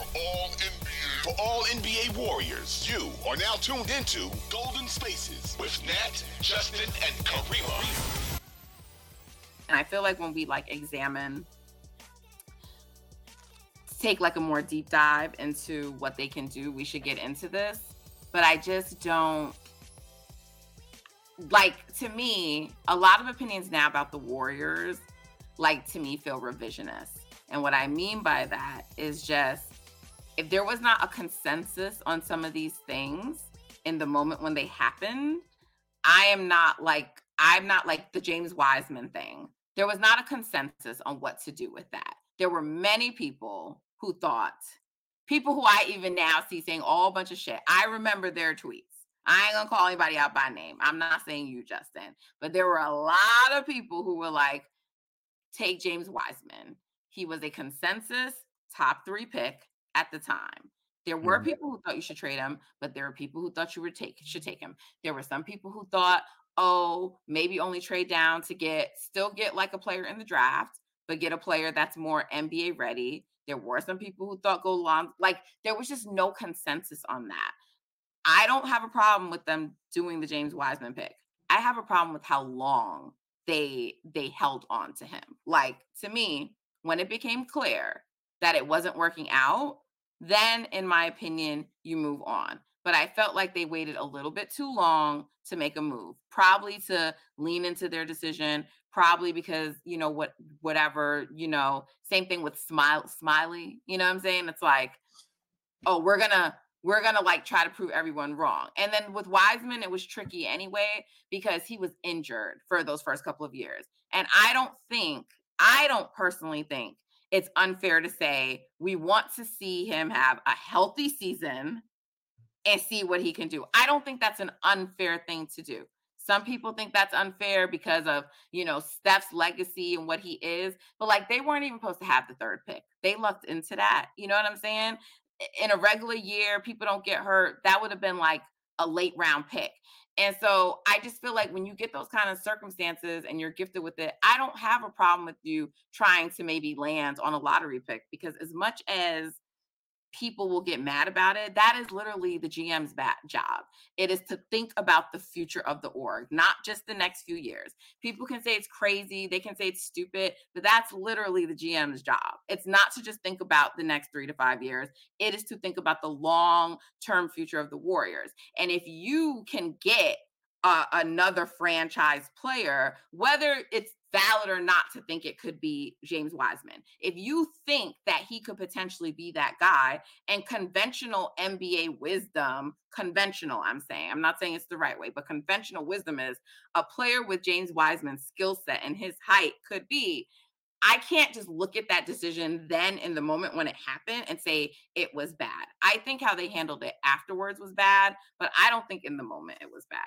all NBA Warriors, you are now tuned into Golden Spaces with Nat, Justin, and Karima. And I feel like when we take like a more deep dive into what they can do, we should get into this. But I just don't to me, a lot of opinions now about the Warriors, to me, feel revisionist. And what I mean by that is just, if there was not a consensus on some of these things in the moment when they happened, I'm not like the James Wiseman thing. There was not a consensus on what to do with that. There were many people who I even now see saying all bunch of shit. I remember their tweets. I ain't gonna call anybody out by name. I'm not saying you, Justin, but there were a lot of people who were like, take James Wiseman. He was a consensus top 3 pick at the time. There were people who thought you should trade him, but there were people who thought you should take him. There were some people who thought, maybe only trade down to still get like a player in the draft, but get a player that's more NBA ready. There were some people who thought go long. There was just no consensus on that. I don't have a problem with them doing the James Wiseman pick. I have a problem with how long they held on to him. To me, when it became clear that it wasn't working out, then in my opinion, you move on. But I felt like they waited a little bit too long to make a move, probably to lean into their decision, probably because, whatever, same thing with Smiley, you know what I'm saying? It's like, oh, we're gonna try to prove everyone wrong. And then with Wiseman, it was tricky anyway, because he was injured for those first couple of years. And I don't personally think it's unfair to say we want to see him have a healthy season and see what he can do. I don't think that's an unfair thing to do. Some people think that's unfair because of, Steph's legacy and what he is. But they weren't even supposed to have the 3rd pick. They lucked into that. You know what I'm saying? In a regular year, people don't get hurt. That would have been like a late round pick. And so I just feel like when you get those kind of circumstances and you're gifted with it, I don't have a problem with you trying to maybe land on a lottery pick, because as much as people will get mad about it, that is literally the GM's job. It is to think about the future of the org, not just the next few years. People can say it's crazy, they can say it's stupid, but that's literally the GM's job. It's not to just think about the next 3 to 5 years. It is to think about the long-term future of the Warriors. And if you can get another franchise player, whether it's valid or not to think it could be James Wiseman, if you think that he could potentially be that guy, and conventional NBA wisdom, I'm not saying it's the right way, but conventional wisdom is a player with James Wiseman's skill set and his height could be, I can't just look at that decision then in the moment when it happened and say it was bad. I think how they handled it afterwards was bad, but I don't think in the moment it was bad.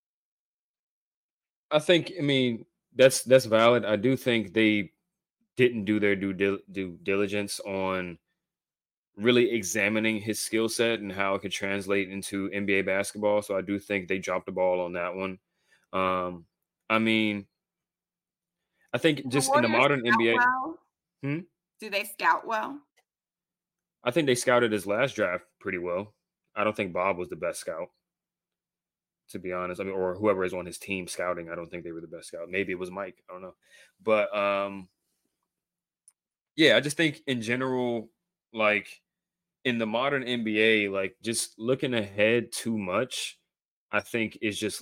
I mean, that's valid. I do think they didn't do their due diligence on really examining his skill set and how it could translate into NBA basketball. So I do think they dropped the ball on that one. I mean, I think just in the modern NBA, well? Do they scout well? I think they scouted his last draft pretty well. I don't think Bob was the best scout, to be honest. I mean, or whoever is on his team scouting, I don't think they were the best scout. Maybe it was Mike. I don't know. But yeah, I just think in general, in the modern NBA, just looking ahead too much, I think is just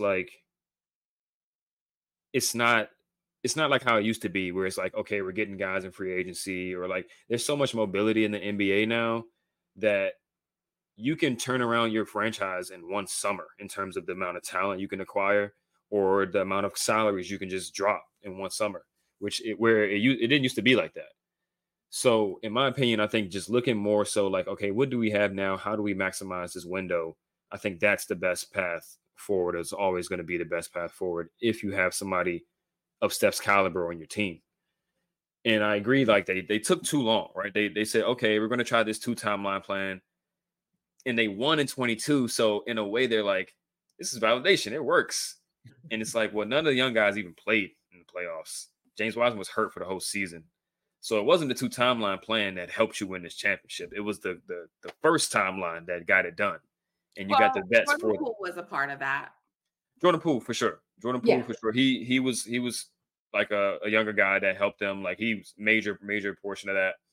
it's not like how it used to be, where it's like, okay, we're getting guys in free agency, or there's so much mobility in the NBA now that you can turn around your franchise in one summer in terms of the amount of talent you can acquire, or the amount of salaries you can just drop in one summer, where it didn't used to be like that. So in my opinion, I think just looking more so okay, what do we have now? How do we maximize this window? I think that's the best path forward. Is always going to be the best path forward if you have somebody of Steph's caliber on your team. And I agree, they took too long, right? They said, okay, we're going to try this 2 timeline plan. And they won in 22. So in a way, they're like, this is validation. It works. And it's like, well, none of the young guys even played in the playoffs. James Wiseman was hurt for the whole season. So it wasn't the two timeline plan that helped you win this championship. It was the first timeline that got it done, and you got the Well, vets Jordan for them. Poole was a part of that. Jordan Poole for sure. Jordan Poole Yeah. for sure. He was like a younger guy that helped them. Like he was major portion of that.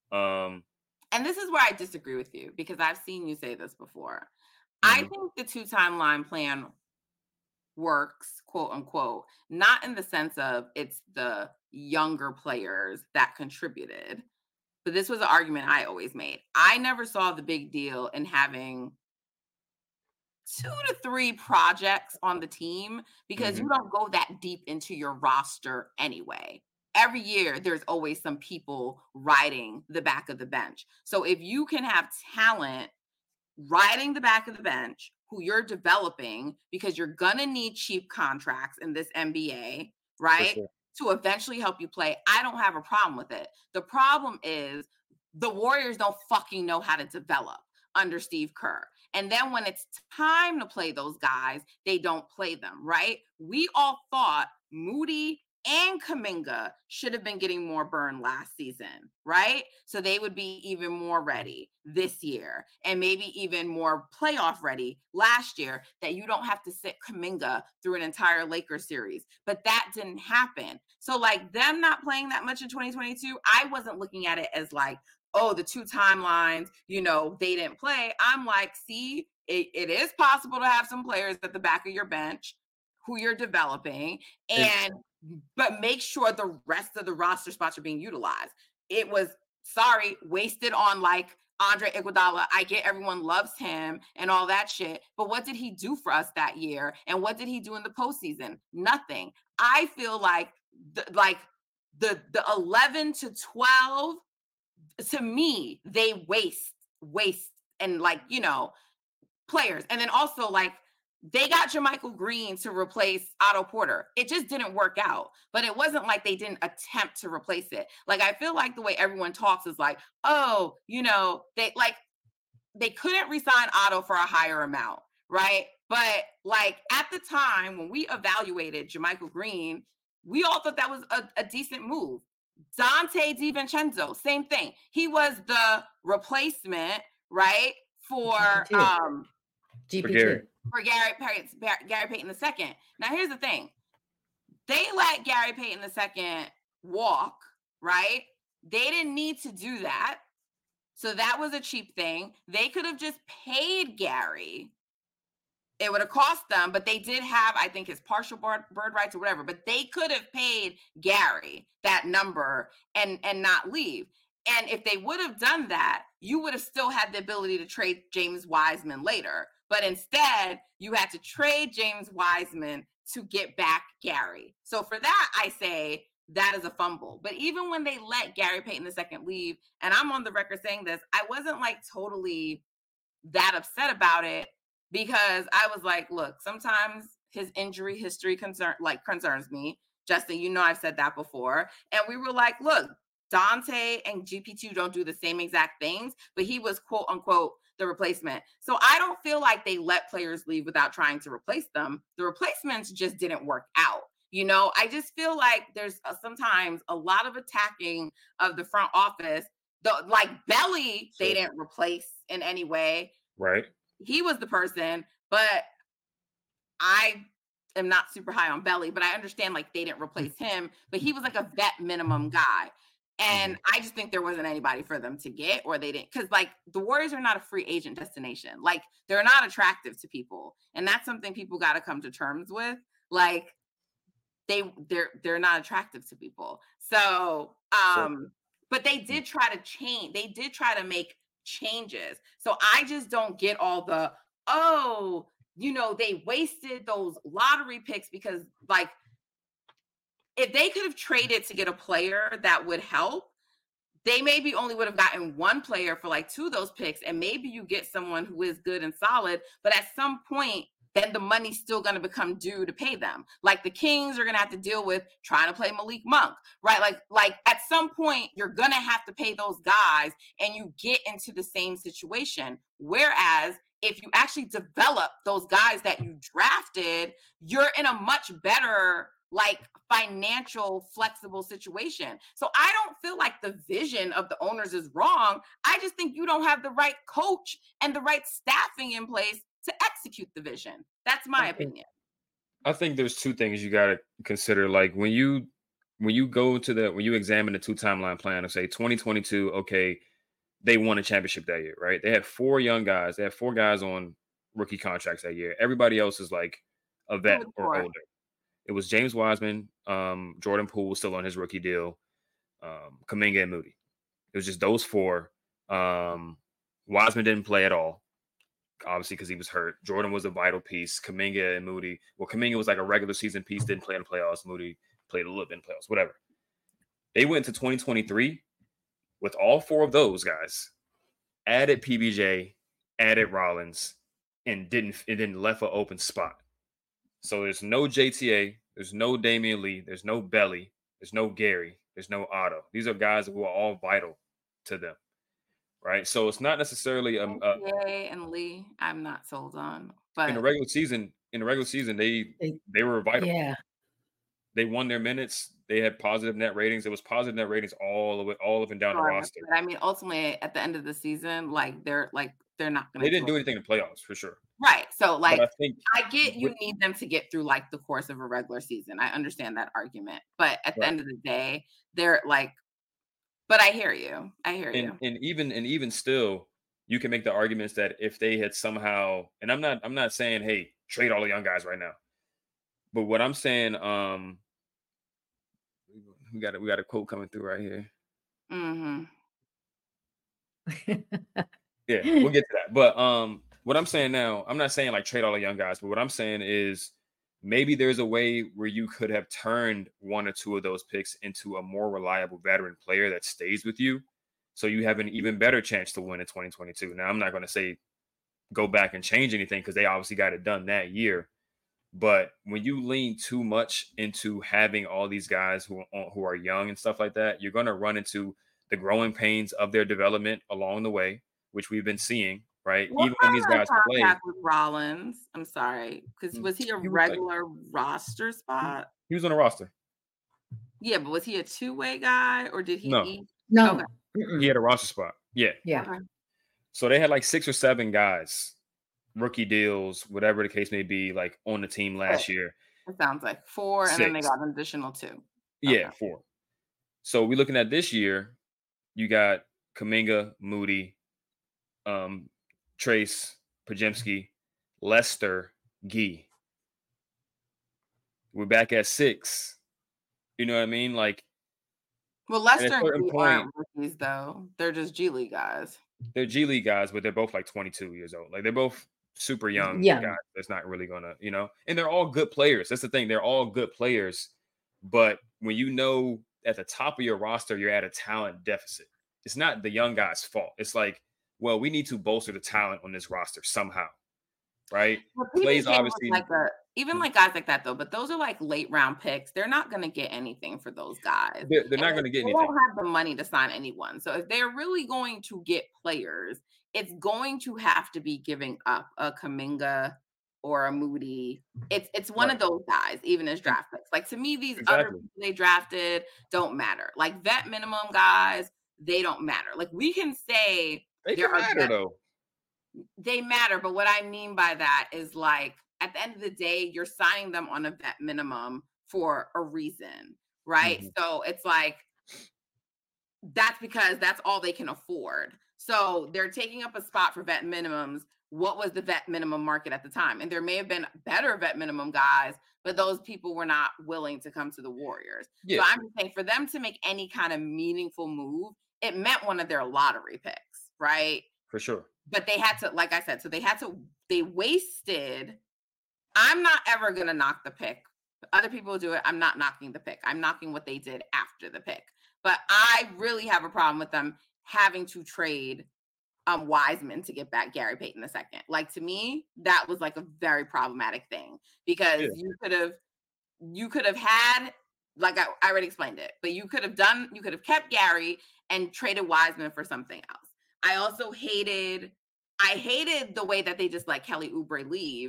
And this is where I disagree with you because I've seen you say this before. I Mhm. think the two timeline plan works, quote unquote, not in the sense of it's the younger players that contributed. But this was an argument I always made. I never saw the big deal in having 2 to 3 projects on the team because you don't go that deep into your roster anyway. Every year, there's always some people riding the back of the bench. So if you can have talent riding the back of the bench who you're developing because you're going to need cheap contracts in this NBA, For right? sure. To eventually help you play. I don't have a problem with it. The problem is the Warriors don't fucking know how to develop under Steve Kerr. And then when it's time to play those guys, they don't play them, right? We all thought Moody and Kuminga should have been getting more burn last season, right? So they would be even more ready this year and maybe even more playoff ready last year that you don't have to sit Kuminga through an entire Lakers series. But that didn't happen. So like them not playing that much in 2022, I wasn't looking at it as like, oh, the two timelines, you know, they didn't play. I'm like, see, it is possible to have some players at the back of your bench who you're developing and but make sure the rest of the roster spots are being utilized. It was wasted on like Andre Iguodala. I get everyone loves him and all that shit, but what did he do for us that year? And what did he do in the postseason? Nothing. I feel like the 11 to 12 to me they waste and like you know players, and then also like they got JaMychal Green to replace Otto Porter. It just didn't work out, but it wasn't like they didn't attempt to replace it. Like I feel like the way everyone talks is like, oh, you know, they couldn't resign Otto for a higher amount, right? But like at the time when we evaluated JaMychal Green, we all thought that was a decent move. Dante DiVincenzo, same thing. He was the replacement, right, for GP2. for Gary Payton II. Now here's the thing. They let Gary Payton II walk, right? They didn't need to do that. So that was a cheap thing. They could have just paid Gary. It would have cost them, but they did have, I think, his partial bird rights or whatever. But they could have paid Gary that number and not leave. And if they would have done that, you would have still had the ability to trade James Wiseman later. But instead, you had to trade James Wiseman to get back Gary. So for that, I say that is a fumble. But even when they let Gary Payton II leave, and I'm on the record saying this, I wasn't like totally that upset about it because I was like, look, sometimes his injury history concerns me. Justin, you know I've said that before. And we were like, look, Dante and GP2 don't do the same exact things, but he was quote unquote the replacement. So I don't feel like they let players leave without trying to replace them. The replacements just didn't work out. You know, I just feel like there's sometimes a lot of attacking of the front office. Like Belly, they didn't replace in any way. Right. He was the person, but I am not super high on Belly, but I understand like they didn't replace him, but he was like a vet minimum guy. And I just think there wasn't anybody for them to get, or they didn't, because like the Warriors are not a free agent destination. Like they're not attractive to people. And that's something people got to come to terms with. Like they're not attractive to people. So, but they did try to change. They did try to make changes. So I just don't get all the, oh, you know, they wasted those lottery picks because like, if they could have traded to get a player that would help, they maybe only would have gotten one player for like 2 of those picks. And maybe you get someone who is good and solid, but at some point, then the money's still going to become due to pay them. Like the Kings are going to have to deal with trying to play Malik Monk, right? Like at some point, you're going to have to pay those guys and you get into the same situation. Whereas if you actually develop those guys that you drafted, you're in a much better like financial flexible situation. So I don't feel like the vision of the owners is wrong. I just think you don't have the right coach and the right staffing in place to execute the vision. That's my opinion. I think there's two things you got to consider. Like when you examine the two timeline plan and say 2022, okay, they won a championship that year, right? They had four young guys. They had four guys on rookie contracts that year. Everybody else is like a vet or older. It was James Wiseman, Jordan Poole was still on his rookie deal, Kuminga and Moody. It was just those four. Wiseman didn't play at all, obviously because he was hurt. Jordan was a vital piece. Kuminga and Moody. Well, Kuminga was like a regular season piece, didn't play in the playoffs. Moody played a little bit in the playoffs, whatever. They went to 2023 with all four of those guys, added PBJ, added Rollins, and didn't left an open spot. So there's no JTA, there's no Damian Lee, there's no Belly, there's no Gary, there's no Otto. These are guys who are all vital to them, right? So it's not necessarily JTA and Lee. I'm not sold on, but in the regular season, they were vital. Yeah, they won their minutes. They had positive net ratings. It was positive net ratings all of and down the roster. But I mean, ultimately, at the end of the season, they're not going to. They didn't do anything in the playoffs for sure. Right. So I get you with, need them to get through like the course of a regular season. I understand that argument, but at the end of the day, they're like. But I hear you. And even still, you can make the arguments that if they had somehow, and I'm not saying, hey, trade all the young guys right now, but what I'm saying, we got a quote coming through right here. Mm-hmm. Yeah, we'll get to that. But what I'm saying now, I'm not saying like trade all the young guys, but what I'm saying is maybe there's a way where you could have turned one or two of those picks into a more reliable veteran player that stays with you, so you have an even better chance to win in 2022. Now, I'm not going to say go back and change anything because they obviously got it done that year. But when you lean too much into having all these guys who are young and stuff like that, you're going to run into the growing pains of their development along the way, which we've been seeing, right? Even when these guys play with Rollins, I'm sorry, because was he a regular roster spot? He was on a roster. Yeah, but was he a two-way guy or did he? No. Okay. He had a roster spot. Yeah. Okay. So they had like 6 or 7 guys, rookie deals, whatever the case may be, like on the team last year. It sounds like 4, and then they got an additional 2. Okay. Yeah, 4. So we're looking at this year. You got Kuminga, Moody, Trace, Podziemski, Lester, Gee. We're back at 6. You know what I mean? Like, well, Lester and Gee aren't rookies though. They're just G League guys. They're G League guys, but they're both like 22 years old. Like they're both super young guys. That's not really gonna, and they're all good players. That's the thing. They're all good players. But when at the top of your roster, you're at a talent deficit. It's not the young guy's fault. It's like, well, we need to bolster the talent on this roster somehow, right? Well, Plays obviously even like guys like that though, but those are like late round picks. They're not going to get anything for those guys. They're not going to get anything. They don't have the money to sign anyone. So if they're really going to get players, it's going to have to be giving up a Kuminga or a Moody. It's one of those guys, even as draft picks. Like to me, these other people they drafted don't matter. Like vet minimum guys, they don't matter. Like we can say they can matter though. They matter, but what I mean by that is like at the end of the day, you're signing them on a vet minimum for a reason, right? Mm-hmm. So it's like that's because that's all they can afford. So they're taking up a spot for vet minimums. What was the vet minimum market at the time? And there may have been better vet minimum guys, but those people were not willing to come to the Warriors. Yeah. So I'm just saying for them to make any kind of meaningful move, it meant one of their lottery picks, right? For sure. But they had to, like I said, they wasted. I'm not ever going to knock the pick. Other people do it. I'm not knocking the pick. I'm knocking what they did after the pick. But I really have a problem with them having to trade Wiseman to get back Gary Payton II. Like to me, that was like a very problematic thing because you could have had, like I already explained it, but you could have kept Gary and traded Wiseman for something else. I also hated the way that they just let Kelly Oubre leave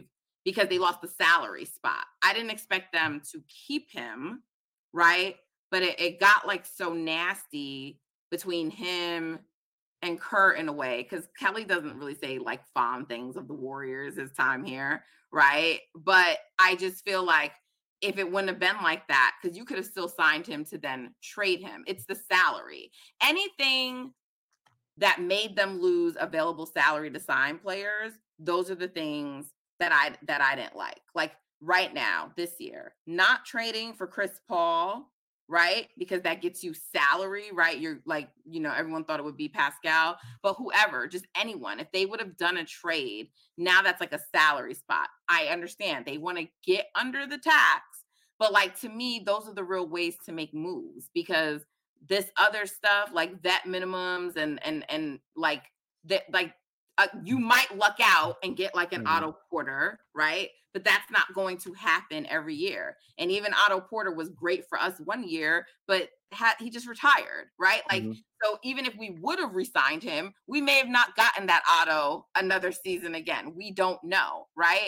because they lost the salary spot. I didn't expect them to keep him, right? But it got like so nasty between him and Kerr in a way, because Kelly doesn't really say like fond things of the Warriors his time here, right? But I just feel like if it wouldn't have been like that, because you could have still signed him to then trade him. It's the salary. Anything that made them lose available salary to sign players, those are the things that I didn't like. Like right now, this year, not trading for Chris Paul, right? Because that gets you salary, right? You're like, everyone thought it would be Pascal, but whoever, just anyone, if they would have done a trade, now that's like a salary spot. I understand they want to get under the tax, but like to me, those are the real ways to make moves, because this other stuff like vet minimums and like that, like you might luck out and get like an Otto Porter, right? But that's not going to happen every year. And even Otto Porter was great for us one year, but he just retired, right? Like, so even if we would have re-signed him, we may have not gotten that Otto another season again. We don't know, right?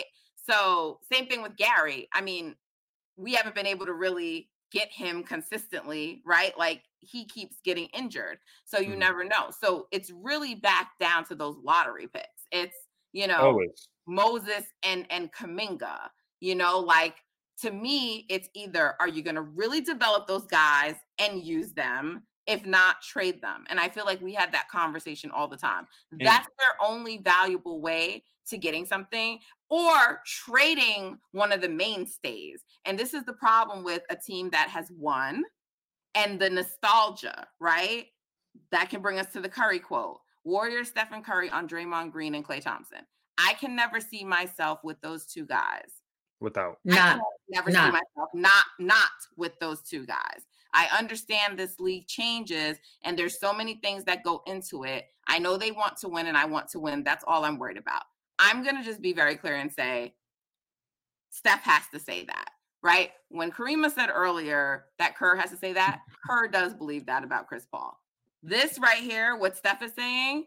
So same thing with Gary. I mean, we haven't been able to really get him consistently, right? Like he keeps getting injured. So you never know. So it's really back down to those lottery picks. It's, Always. Moses and Kuminga, like to me, it's either, are you going to really develop those guys and use them? If not, trade them. And I feel like we had that conversation all the time. That's their only valuable way to getting something, or trading one of the mainstays. And this is the problem with a team that has won and the nostalgia, right? That can bring us to the Curry quote. Warriors, Stephen Curry on Draymond Green and Klay Thompson. I can never see myself with those two guys. Not with those two guys. I understand this league changes and there's so many things that go into it. I know they want to win and I want to win. That's all I'm worried about. I'm going to just be very clear and say Steph has to say that, right? When Karima said earlier that Kerr has to say that, Kerr does believe that about Chris Paul. This right here, what Steph is saying,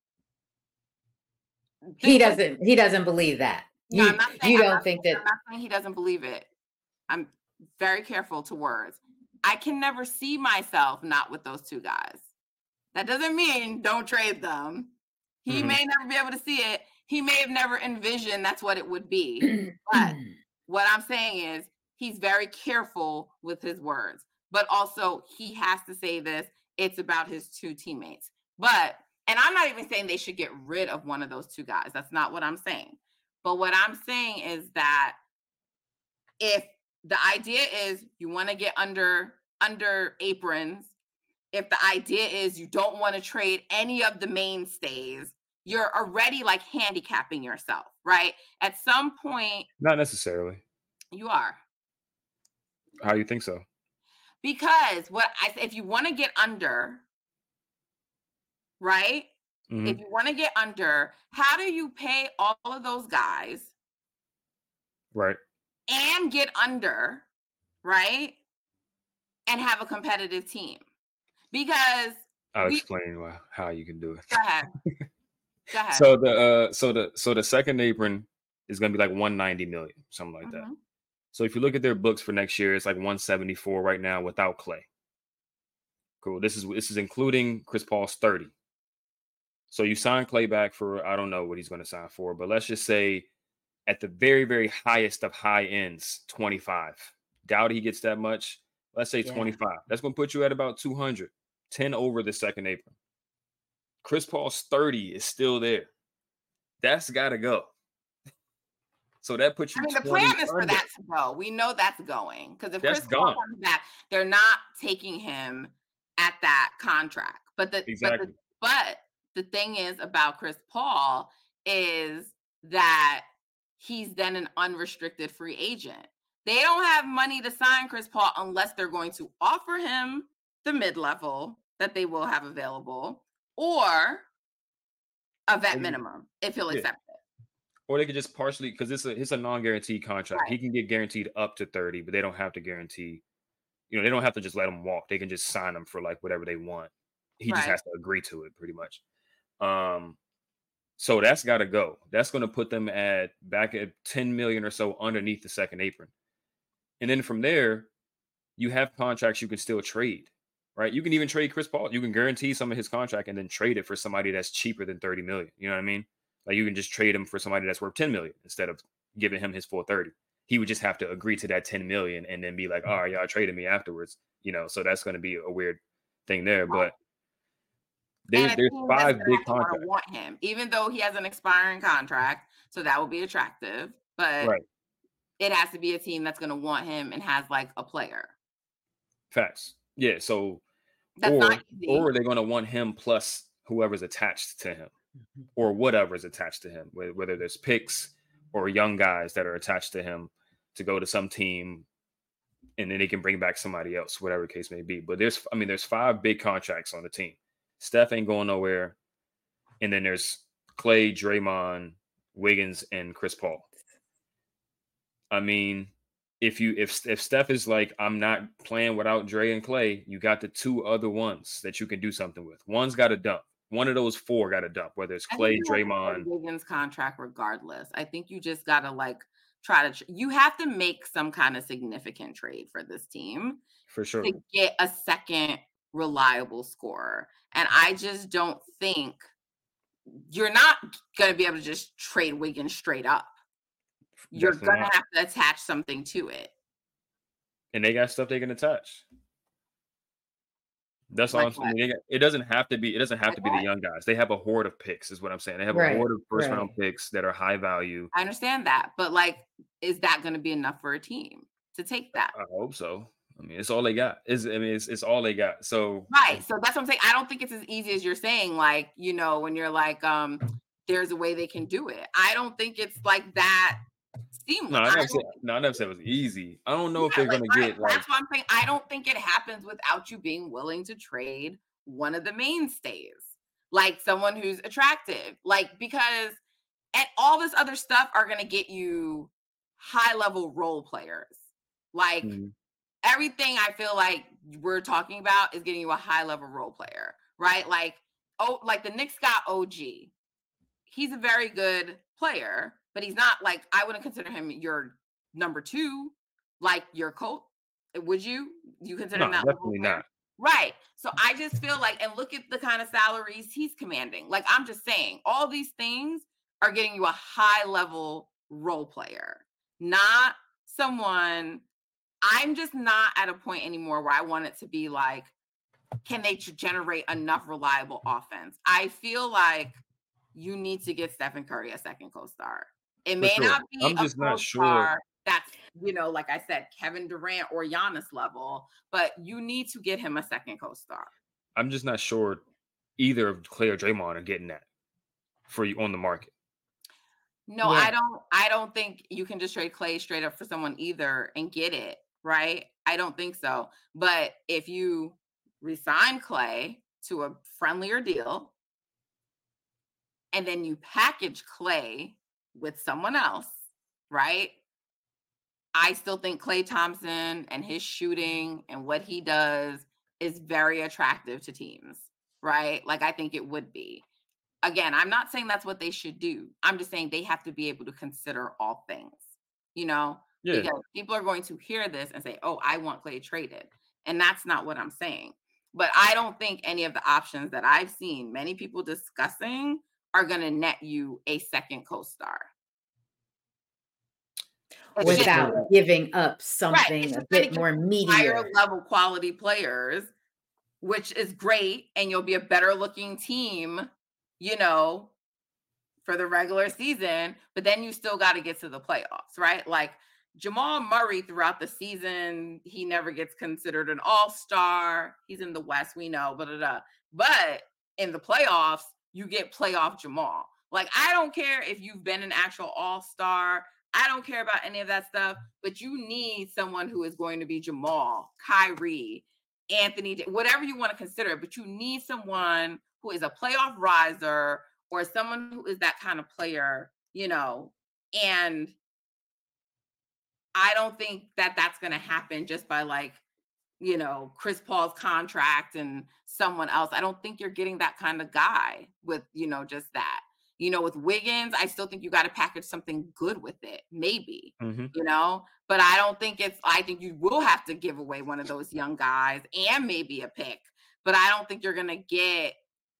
he doesn't believe that. No, I'm not saying he doesn't believe it. I'm very careful to words. I can never see myself not with those two guys. That doesn't mean don't trade them. He may never be able to see it. He may have never envisioned that's what it would be. But what I'm saying is he's very careful with his words. But also he has to say this. It's about his two teammates. And I'm not even saying they should get rid of one of those two guys. That's not what I'm saying. But what I'm saying is that if the idea is you want to get under aprons, if the idea is you don't want to trade any of the mainstays, you're already like handicapping yourself, right? At some point. Not necessarily. You are. How do you think so? Because if you want to get under, right? If you want to get under, how do you pay all of those guys? Right. And get under, right? And have a competitive team. Because I'll explain how you can do it. Go ahead. So the second apron is going to be like 190 million, something like that. So if you look at their books for next year, it's like 174 right now without Klay. Cool. This is including Chris Paul's 30. So you sign Klay back for, I don't know what he's going to sign for, but let's just say at the very, very highest of high ends, 25. Doubt he gets that much. Let's say 25. That's going to put you at about 200, 10 over the second apron. Chris Paul's 30 is still there. That's got to go. So that puts you. I mean, the plan is for that to go. We know that's going, because if Chris Paul comes back, they're not taking him at that contract. But the thing is about Chris Paul is that he's then an unrestricted free agent. They don't have money to sign Chris Paul unless they're going to offer him the mid-level that they will have available, or a vet minimum if he'll accept it. Or they could just partially, because it's a non-guaranteed contract. Right. He can get guaranteed up to 30, but they don't have to guarantee. They don't have to just let him walk. They can just sign him for like whatever they want. He just has to agree to it, pretty much. So that's got to go. That's going to put them back at 10 million or so underneath the second apron. And then from there, you have contracts you can still trade, right? You can even trade Chris Paul. You can guarantee some of his contract and then trade it for somebody that's cheaper than 30 million. You know what I mean? Like you can just trade him for somebody that's worth 10 million instead of giving him his full 30. He would just have to agree to that 10 million and then be like, all right, y'all traded me afterwards. So that's going to be a weird thing there. But there's 5 big contracts. Want him, even though he has an expiring contract. So that would be attractive. But right. It has to be a team that's going to want him and has like a player. Facts. Yeah. So, that's not easy. Or they're going to want him plus whoever's attached to him or whatever's attached to him, whether there's picks or young guys that are attached to him to go to some team and then they can bring back somebody else, whatever the case may be. But there's 5 big contracts on the team. Steph ain't going nowhere. And then there's Clay, Draymond, Wiggins, and Chris Paul. I mean, if Steph is like, I'm not playing without Dre and Clay, you got the 2 other ones that you can do something with. One's got to dump. One of those 4 got to dump, whether it's Clay, Draymond. Wiggins contract regardless. I think you just got to like try to, you have to make some kind of significant trade for this team. For sure. To get a second reliable scorer. And I just don't think you're not going to be able to just trade Wiggins straight up. You're going to have to attach something to it. And they got stuff they can attach. That's all I'm saying. It doesn't have to be the young guys. They have a horde of picks, is what I'm saying. They have a horde of first round picks that are high value. I understand that. But like, is that going to be enough for a team to take that? I hope so. I mean, it's all they got. It's all they got. So right. So that's what I'm saying. I don't think it's as easy as you're saying. Like, when you're like, there's a way they can do it. I don't think it's like that seamless. No, I never said it was easy. I don't know if they're gonna get like. That's what I'm saying. I don't think it happens without you being willing to trade one of the mainstays, like someone who's attractive, like because and all this other stuff are gonna get you high level role players, like. Everything I feel like we're talking about is getting you a high level role player, right? Like, like the Knicks got OG. He's a very good player, but he's not like, I wouldn't consider him your number 2, like your coach. Would you? You consider him that? Definitely not. Right. So I just feel like, and look at the kind of salaries he's commanding. Like, I'm just saying, all these things are getting you a high level role player, not someone. I'm just not at a point anymore where I want it to be like, can they generate enough reliable offense? I feel like you need to get Stephen Curry a second co-star. It may not be I'm just not sure that's, like I said, Kevin Durant or Giannis level, but you need to get him a second co-star. I'm just not sure either of Clay or Draymond are getting that for you on the market. No, yeah. I don't think you can just trade Clay straight up for someone either and get it. Right? I don't think so. But if you resign Clay to a friendlier deal, and then you package Clay with someone else, right? I still think Klay Thompson and his shooting and what he does is very attractive to teams, right? Like, I think it would be. Again, I'm not saying that's what they should do. I'm just saying they have to be able to consider all things, Yeah. Because people are going to hear this and say, oh, I want Clay traded. And that's not what I'm saying. But I don't think any of the options that I've seen many people discussing are going to net you a second co-star. Without giving up something a bit more meatier. Higher level quality players, which is great. And you'll be a better looking team, for the regular season. But then you still got to get to the playoffs, right? Like, Jamal Murray throughout the season, he never gets considered an all-star. He's in the West, we know, but in the playoffs, you get playoff Jamal. Like, I don't care if you've been an actual all-star. I don't care about any of that stuff, but you need someone who is going to be Jamal, Kyrie, Anthony, whatever you want to consider, but you need someone who is a playoff riser or someone who is that kind of player, and I don't think that that's going to happen just by Chris Paul's contract and someone else. I don't think you're getting that kind of guy with, just that. With Wiggins, I still think you got to package something good with it, maybe, Mm-hmm. but I don't think I think you will have to give away one of those young guys and maybe a pick, but I don't think you're going to get,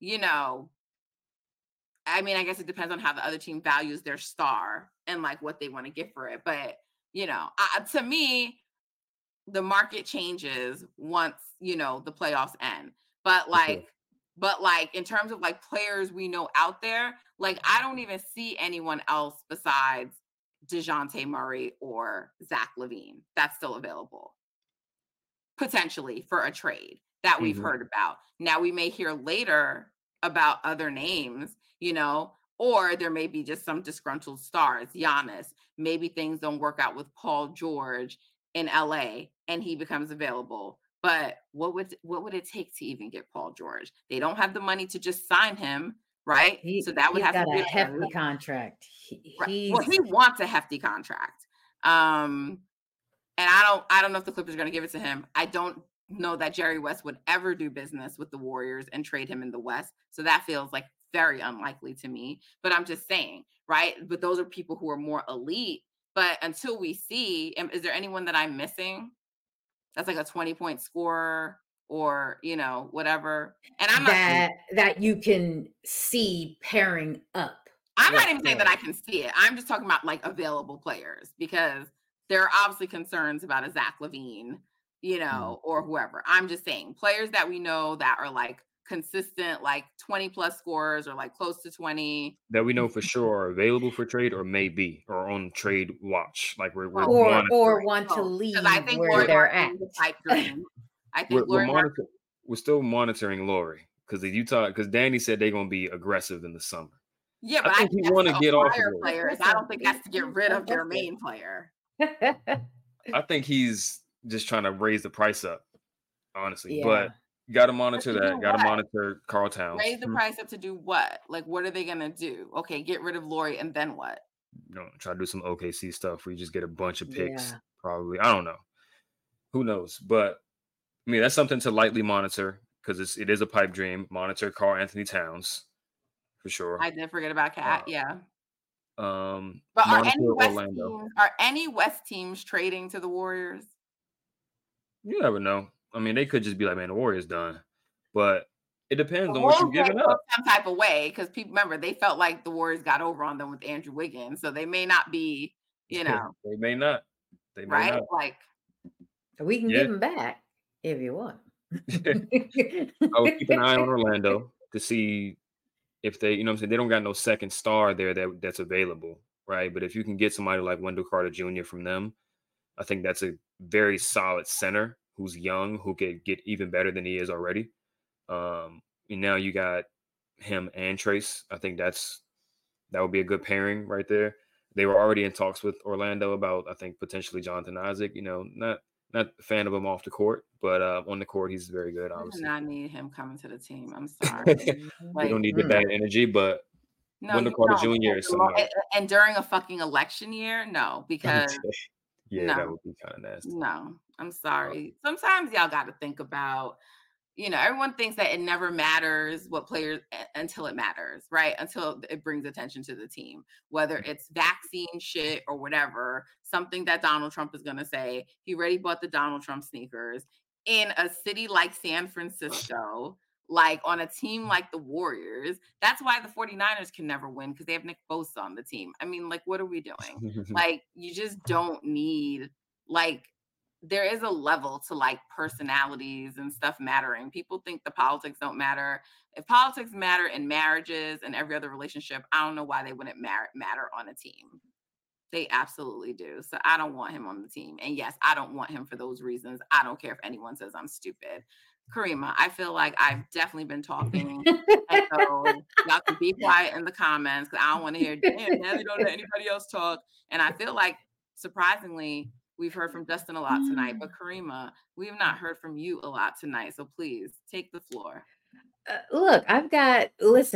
I mean, I guess it depends on how the other team values their star and like what they want to get for it. But, to me, the market changes once, the playoffs end. But For sure. in terms of like players we know out there, like I don't even see anyone else besides DeJounte Murray or Zach LaVine that's still available potentially for a trade that we've Mm-hmm. heard about. Now we may hear later about other names, or there may be just some disgruntled stars, Giannis. Maybe things don't work out with Paul George in LA and he becomes available. But what would it take to even get Paul George? They don't have the money to just sign him, right? So that would He's have to got be a a hefty trade. contract. Right. He's Well, he wants a hefty contract. And I don't know if the Clippers are going to give it to him. I don't know that Jerry West would ever do business with the Warriors and trade him in the West. So that feels like very unlikely to me. But I'm just saying, right? But those are people who are more elite. But until we see, is there anyone that I'm missing that's like a 20-point scorer or, whatever? And I'm not that you can see pairing up. I'm not even saying that I can see it. I'm just talking about like available players because there are obviously concerns about a Zach LaVine, or whoever. I'm just saying players that we know that are like consistent, like 20 plus scores or like close to 20. That we know for sure are available for trade or maybe or on trade watch. Like we're or monitoring. want to Because leave I think where Lauri they're at. Markkanen is a pipe dream. I think We're Lauri Markkanen. we're still monitoring Lauri because Danny said they're gonna be aggressive in the summer. Yeah, but I think you want to get off of Lauri. players. I don't think that's to get rid of their main player. I think he's just trying to raise the price up, honestly. Yeah. But you got to monitor But to that. do Got to what? monitor Carl Towns. Raise the price up to do what? Like, what are they gonna do? Okay, get rid of Lauri and then what? Try to do some OKC stuff where you just get a bunch of picks. Yeah. Probably, I don't know. Who knows? But I mean, that's something to lightly monitor because it is a pipe dream. Monitor Karl Anthony Towns for sure. I did forget about Cat. Yeah. But are any West teams trading to the Warriors? You never know. I mean, they could just be like, "Man, the Warriors done," but it depends on what you're giving up. Some type of way, because people remember they felt like the Warriors got over on them with Andrew Wiggins, so they may not be, they may not. They may right? not. Like we can give them back if you want. I would keep an eye on Orlando to see if they, they don't got no second star there that's available, right? But if you can get somebody like Wendell Carter Jr. from them, I think that's a very solid center who's young, who could get even better than he is already. And now you got him and Trace. I think that would be a good pairing right there. They were already in talks with Orlando about, I think, potentially Jonathan Isaac. Not a fan of him off the court, but on the court, he's very good, obviously. I do not need him coming to the team. I'm sorry. We don't need the bad energy, but Wendell Carter Jr. is somebody. And during a fucking election year, no, because that would be kind of nasty. No, I'm sorry. Sometimes y'all got to think about, everyone thinks that it never matters what players until it matters, right? Until it brings attention to the team, whether it's vaccine shit or whatever, something that Donald Trump is going to say. He already bought the Donald Trump sneakers in a city like San Francisco, like on a team like the Warriors. That's why the 49ers can never win, because they have Nick Bosa on the team. I mean, like, what are we doing? Like, you just don't need, like, there is a level to like personalities and stuff mattering. People think the politics don't matter. If politics matter in marriages and every other relationship, I don't know why they wouldn't matter on a team. They absolutely do. So I don't want him on the team. And yes, I don't want him for those reasons. I don't care if anyone says I'm stupid. Karima, I feel like I've definitely been talking. And so y'all can be quiet in the comments because I don't want to hear, damn, now they don't let anybody else talk. And I feel like, surprisingly, we've heard from Justin a lot tonight, but Karima, we have not heard from you a lot tonight. So please take the floor. Look, I've got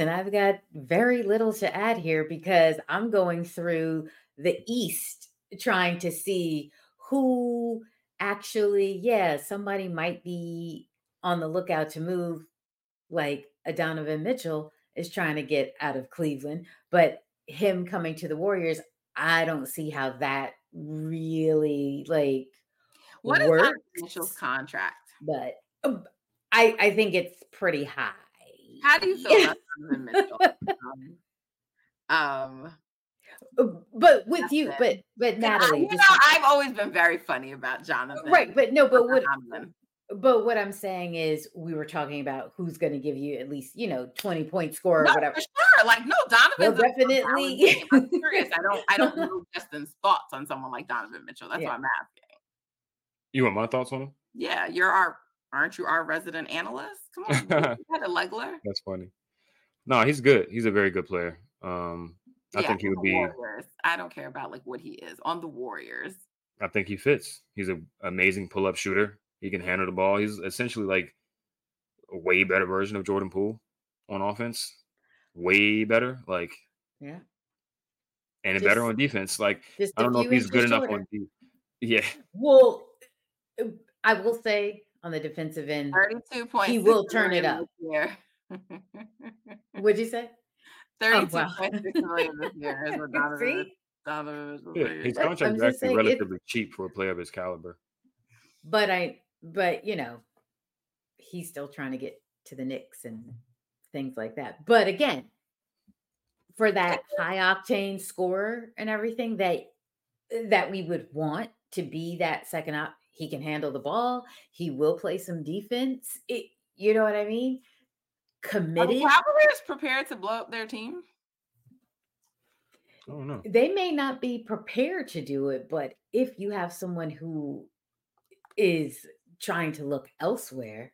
very little to add here because I'm going through the East trying to see who actually, somebody might be on the lookout to move, like a Donovan Mitchell is trying to get out of Cleveland. But him coming to the Warriors, I don't see how that really like What is Donovan Mitchell's works. contract? But I think it's pretty high. How do you feel about Donovan Mitchell? But with you, Justin. but Natalie, I've always been very funny about Jonathan. right? But no, but what? Donovan. But what I'm saying is, we were talking about who's going to give you at least 20-point score or whatever. For sure. Like Donovan. Well, definitely. I'm serious. I don't know Justin's thoughts on someone like Donovan Mitchell. That's what I'm asking. You want my thoughts on him? Yeah, aren't you our resident analyst? Come on, you had a Legler. That's funny. No, he's good. He's a very good player. I think he would be. Warriors. I don't care about like what he is on the Warriors. I think he fits. He's an amazing pull-up shooter. He can handle the ball. He's essentially like a way better version of Jordan Poole on offense. Way better. Like, yeah. And better on defense. Like, I don't know if he's good enough on defense. Yeah. Well, I will say on the defensive end, 32 points. He will turn it up. What'd you say? 32.6 million this year is what Donovan. His contract is actually relatively cheap for a player of his caliber. But he's still trying to get to the Knicks and things like that. But again, for that high octane scorer and everything that we would want to be that second up, he can handle the ball. He will play some defense. You know what I mean? Committed. Are Cavaliers prepared to blow up their team? I don't know. They may not be prepared to do it, but if you have someone who is trying to look elsewhere,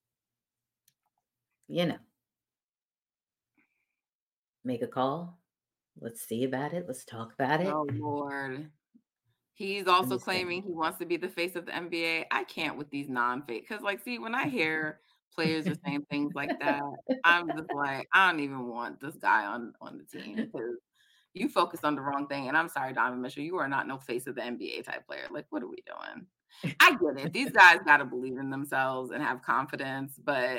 make a call. Let's see about it. Let's talk about it. Oh, Lord. He's also claiming he wants to be the face of the NBA. I can't with these non-fake. Because, when I hear players are saying things like that, I'm just like, I don't even want this guy on the team. Because you focus on the wrong thing. And I'm sorry, Donovan Mitchell, you are not no face of the NBA type player. Like, what are we doing? I get it. These guys got to believe in themselves and have confidence. But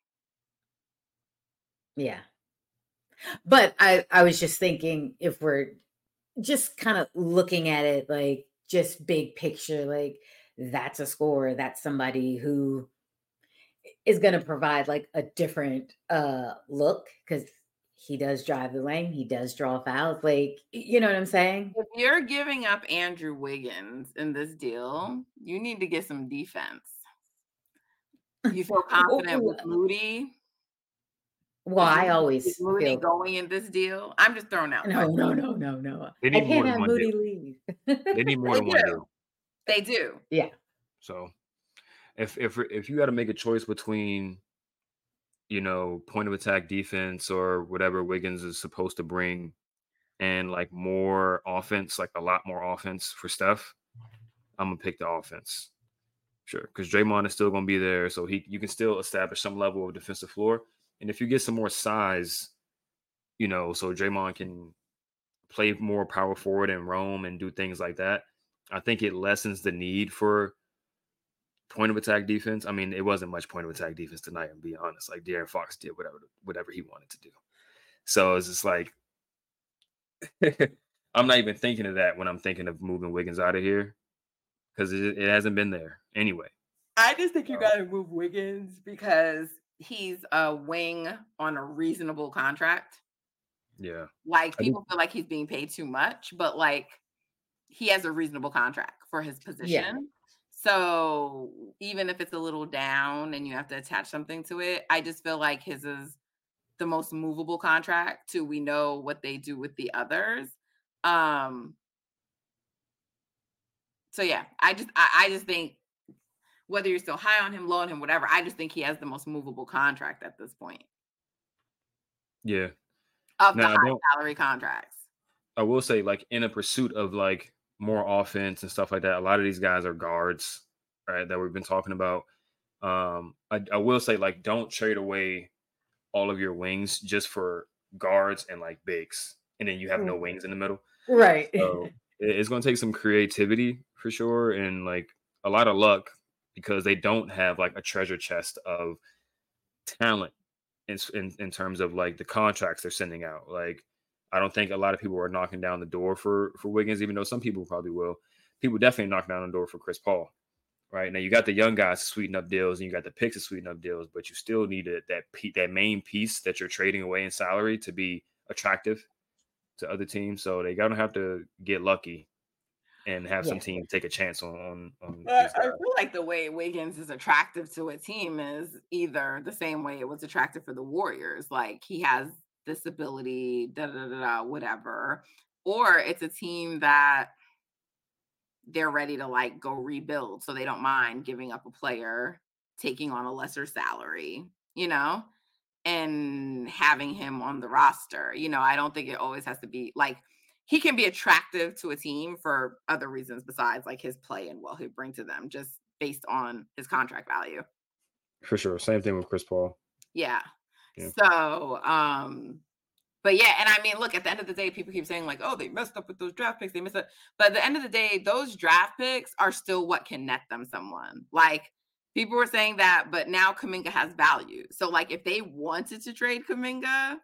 yeah. But I was just thinking, if we're just kind of looking at it like just big picture, like that's a scorer, that's somebody who is going to provide like a different look, because he does drive the lane, he does draw fouls, like, you know what I'm saying? If you're giving up Andrew Wiggins in this deal, you need to get some defense. You feel confident with Moody? Well, I always Moody going in this deal. I'm just throwing out. No. I can't have Moody leave. They need more than one deal. They do. Yeah. So, if you got to make a choice between, point of attack defense or whatever Wiggins is supposed to bring, and like more offense, like a lot more offense for Steph, I'm gonna pick the offense. Sure, because Draymond is still gonna be there, so you can still establish some level of defensive floor. And if you get some more size, so Draymond can play more power forward and roam and do things like that, I think it lessens the need for point of attack defense. I mean, it wasn't much point of attack defense tonight, I'm being honest. Like De'Aaron Fox did whatever he wanted to do. So it's just like, I'm not even thinking of that when I'm thinking of moving Wiggins out of here, because it hasn't been there anyway. I just think you got to move Wiggins because he's a wing on a reasonable contract. Yeah. Like, people feel like he's being paid too much, but like, he has a reasonable contract for his position. Yeah. So even if it's a little down and you have to attach something to it, I just feel like his is the most movable contract too. We know what they do with the others. So yeah, I just think, whether you're still high on him, low on him, whatever, I just think he has the most movable contract at this point. Yeah. Of the high salary contracts. I will say, like, in a pursuit of like more offense and stuff like that, a lot of these guys are guards, right? That we've been talking about. I will say, like, don't trade away all of your wings just for guards and like bigs, and then you have no wings in the middle. Right. So it's going to take some creativity for sure, and like a lot of luck, because they don't have like a treasure chest of talent in terms of like the contracts they're sending out. Like, I don't think a lot of people are knocking down the door for Wiggins, even though some people probably will. People definitely knock down the door for Chris Paul. Right now, you got the young guys to sweeten up deals, and you got the picks to sweeten up deals, but you still need that main piece that you're trading away in salary to be attractive to other teams. So they gotta have to get lucky and have some team take a chance on these guys. I feel like the way Wiggins is attractive to a team is either the same way it was attractive for the Warriors, like he has this ability, whatever, or it's a team that they're ready to like go rebuild, so they don't mind giving up a player, taking on a lesser salary, and having him on the roster. I don't think it always has to be like he can be attractive to a team for other reasons besides like his play and what he'd bring to them, just based on his contract value. For sure. Same thing with Chris Paul. Yeah. So, but yeah, and I mean, look, at the end of the day, people keep saying like, oh, they messed up with those draft picks. They messed up. But at the end of the day, those draft picks are still what can net them someone. Like, people were saying that, but now Kuminga has value. So, like, if they wanted to trade Kuminga,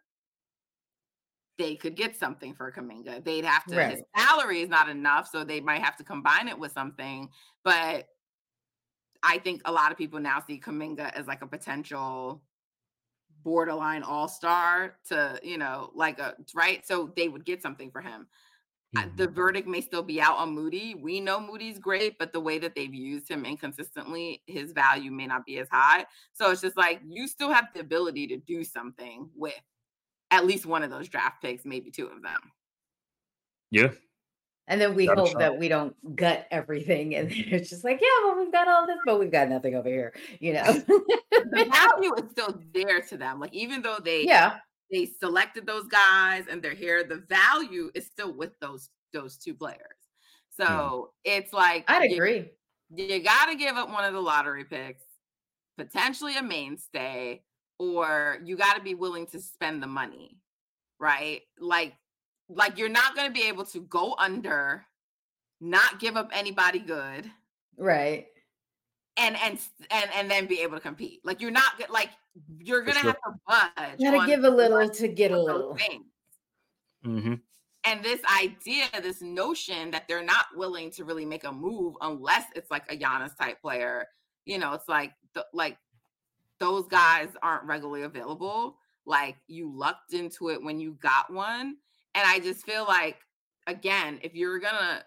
they could get something for Kuminga. They'd have to, his salary is not enough, so they might have to combine it with something. But I think a lot of people now see Kuminga as like a potential borderline all-star to, right? So they would get something for him. Mm-hmm. The verdict may still be out on Moody. We know Moody's great, but the way that they've used him inconsistently, his value may not be as high. So it's just like, you still have the ability to do something with at least one of those draft picks, maybe two of them. Yeah. And then we hope that we don't gut everything. And it's just like, yeah, well, we've got all this, but we've got nothing over here, The value is still there to them. Like, even though they selected those guys and they're here, the value is still with those two players. So it's like, I'd agree. You got to give up one of the lottery picks, potentially a mainstay, or you got to be willing to spend the money, right? Like you're not going to be able to go under, not give up anybody good, right? And then be able to compete. Like, you're not like, you're going to have to budge. You got to give a little to get a little. Mm-hmm. And this idea, this notion that they're not willing to really make a move unless it's like a Giannis type player, it's like those guys aren't regularly available. Like, you lucked into it when you got one. And I just feel like, again, if you're gonna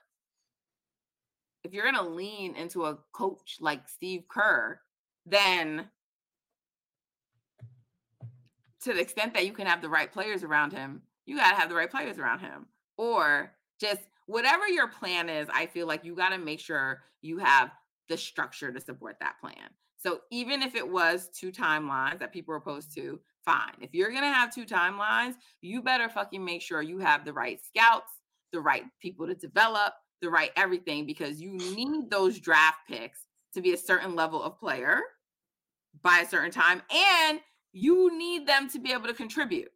lean into a coach like Steve Kerr, then to the extent that you can have the right players around him, you got to have the right players around him. Or just whatever your plan is, I feel like you got to make sure you have the structure to support that plan. So even if it was 2 timelines that people are opposed to, fine. If you're going to have 2 timelines, you better fucking make sure you have the right scouts, the right people to develop, the right everything, because you need those draft picks to be a certain level of player by a certain time, and you need them to be able to contribute.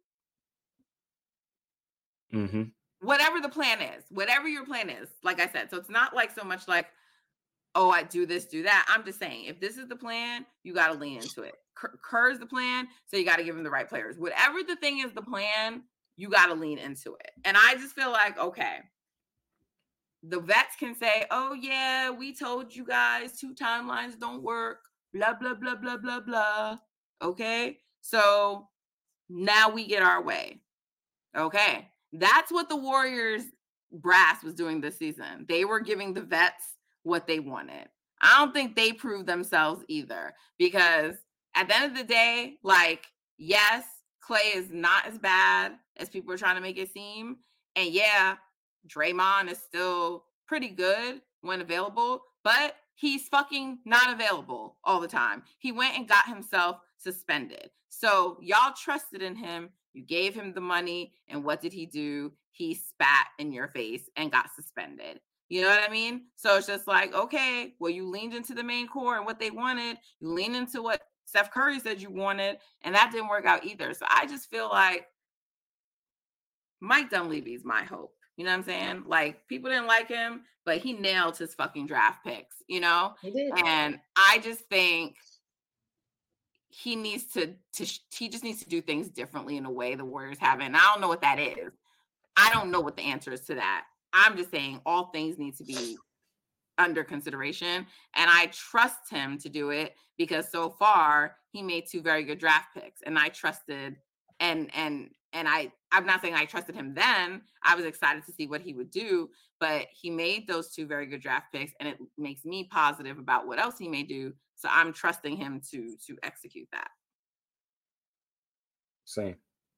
Mm-hmm. Whatever the plan is, whatever your plan is, like I said, so it's not like so much like, oh, I do this, do that. I'm just saying, if this is the plan, you got to lean into it. Kerr's the plan, so you got to give him the right players. Whatever the thing is, the plan, you got to lean into it. And I just feel like, okay, the vets can say, oh, yeah, we told you guys 2 timelines don't work, blah, blah, blah, blah, blah, blah. Okay, so now we get our way. Okay, that's what the Warriors brass was doing this season. They were giving the vets what they wanted. I don't think they proved themselves either, because at the end of the day, like, yes, Klay is not as bad as people are trying to make it seem. And yeah, Draymond is still pretty good when available, but he's fucking not available all the time. He went and got himself suspended. So y'all trusted in him. You gave him the money, and what did he do? He spat in your face and got suspended. You know what I mean? So it's just like, okay, well, you leaned into the main core and what they wanted. You leaned into what Steph Curry said you wanted, and that didn't work out either. So I just feel like Mike Dunleavy's my hope. You know what I'm saying? Like, people didn't like him, but he nailed his fucking draft picks, He did. And I just think he needs to he just needs to do things differently in a way the Warriors haven't. And I don't know what that is. I don't know what the answer is to that. I'm just saying all things need to be under consideration, and I trust him to do it because so far he made 2 very good draft picks, and I trusted I'm not saying I trusted him then. I was excited to see what he would do, but he made those 2 very good draft picks, and it makes me positive about what else he may do. So I'm trusting him to execute that. Same.